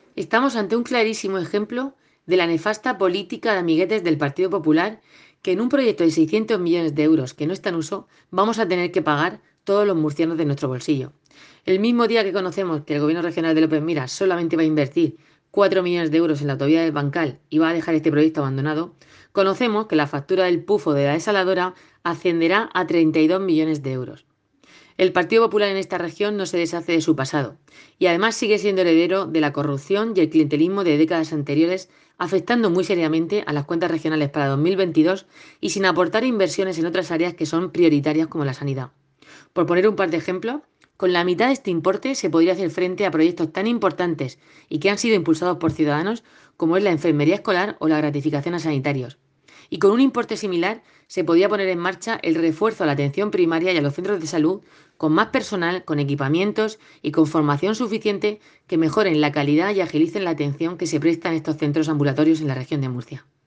Estamos ante un clarísimo ejemplo de la nefasta política de amiguetes del Partido Popular, que en un proyecto de 600 millones de euros que no está en uso, vamos a tener que pagar todos los murcianos de nuestro bolsillo. El mismo día que conocemos que el gobierno regional de López Miras solamente va a invertir 4 millones de euros en la autovía del Bancal y va a dejar este proyecto abandonado, conocemos que la factura del pufo de la desaladora ascenderá a 32 millones de euros. El Partido Popular en esta región no se deshace de su pasado y además sigue siendo heredero de la corrupción y el clientelismo de décadas anteriores, afectando muy seriamente a las cuentas regionales para 2022 y sin aportar inversiones en otras áreas que son prioritarias como la sanidad. Por poner un par de ejemplos, con la mitad de este importe se podría hacer frente a proyectos tan importantes y que han sido impulsados por ciudadanos como es la enfermería escolar o la gratificación a sanitarios. Y con un importe similar se podía poner en marcha el refuerzo a la atención primaria y a los centros de salud con más personal, con equipamientos y con formación suficiente que mejoren la calidad y agilicen la atención que se presta en estos centros ambulatorios en la región de Murcia.